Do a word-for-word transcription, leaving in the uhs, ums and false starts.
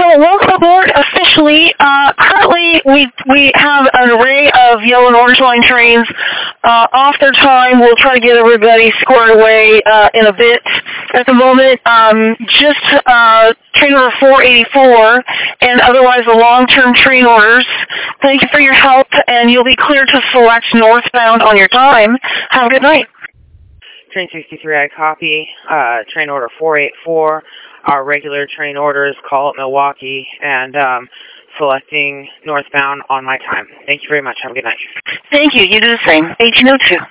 Well, welcome aboard officially. Uh, currently, we we have an array of yellow and orange line trains uh, off their time. We'll try to get everybody squared away uh, in a bit. At the moment, um, just uh, train order four eighty-four and otherwise the long-term train orders. Thank you for your help, and you'll be cleared to select northbound on your time. Have a good night. Train sixty-three, I copy. Uh, train order four eighty-four. Our regular train orders call at Milwaukee and um, selecting northbound on my time. Thank you very much. Have a good night. Thank you. You do the same. eighteen oh two.